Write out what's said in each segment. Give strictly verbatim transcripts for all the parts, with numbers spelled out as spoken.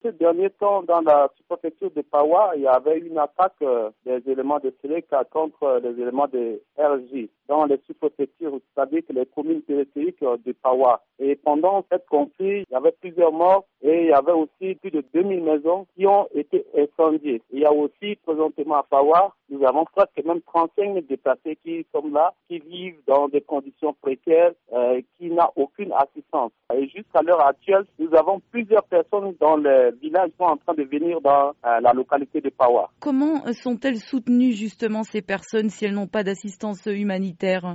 ces derniers temps, dans la sous-préfecture de Pawa, il y avait une attaque euh, des éléments de Séléka contre euh, les éléments de R J. Dans les sous-préfectures, vous savez que les communes périphériques euh, de Pawa. Et pendant cette conflit, il y avait plusieurs morts et il y avait aussi plus de deux mille maisons qui ont été incendiées. Il y a aussi, présentement à Pawa, nous avons presque même trente-cinq mille déplacés qui sont là, qui vivent dans des conditions précaires, euh, qui n'ont aucune assistance. Et jusqu'à l'heure actuelle, nous avons plusieurs personnes dans les villages qui sont en train de venir dans euh, la localité de Pawa. Comment sont-elles soutenues justement ces personnes si elles n'ont pas d'assistance humanitaire ?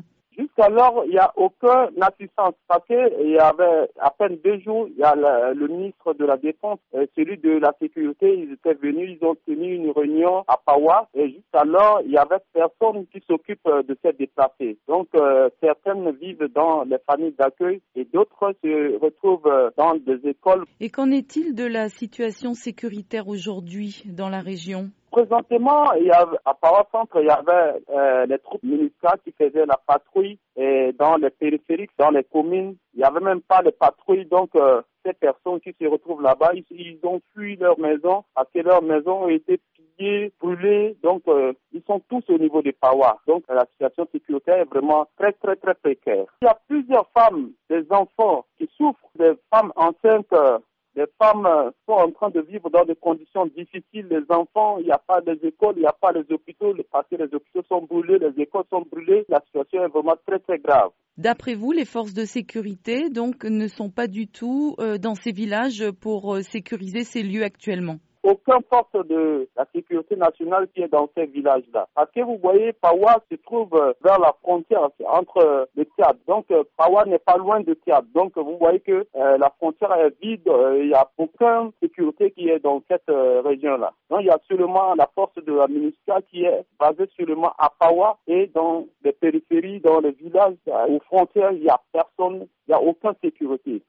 Jusqu'alors, il n'y a aucune assistance parce qu'il y avait à peine deux jours, il y a le, le ministre de la Défense, et celui de la Sécurité, ils étaient venus, ils ont tenu une réunion à Pawa et jusqu'alors, il y avait personne qui s'occupe de ces déplacés. Donc, euh, certaines vivent dans les familles d'accueil et d'autres se retrouvent dans des écoles. Et qu'en est-il de la situation sécuritaire aujourd'hui dans la région ? Présentement, il y avait, à Pawa Centre, il y avait euh, les troupes militaires qui faisaient la patrouille et dans les périphériques, dans les communes, il n'y avait même pas de patrouille. Donc, euh, ces personnes qui se retrouvent là-bas, ils, ils ont fui leur maison parce que leurs maisons ont été pillées, brûlées. Donc, euh, ils sont tous au niveau de Pawa. Donc, la situation sécuritaire est vraiment très, très, très précaire. Il y a plusieurs femmes, des enfants qui souffrent, des femmes enceintes. Euh, Les femmes sont en train de vivre dans des conditions difficiles. Les enfants, il n'y a pas des écoles, il n'y a pas les hôpitaux. Parce que les hôpitaux sont brûlés, les écoles sont brûlées. La situation est vraiment très, très grave. D'après vous, les forces de sécurité donc ne sont pas du tout euh, dans ces villages pour euh, sécuriser ces lieux actuellement? Aucune force de la sécurité nationale qui est dans ces villages-là. Parce que vous voyez, Pawa se trouve vers la frontière entre le Tchad. Donc, Pawa n'est pas loin de Tchad. Donc, vous voyez que euh, la frontière est vide. Il n'y a aucune sécurité qui est dans cette euh, région-là. Donc, il y a seulement la force de la MINUSCA qui est basée seulement à Pawa et dans les périphéries, dans les villages, aux frontières, il n'y a personne, il n'y a aucune sécurité.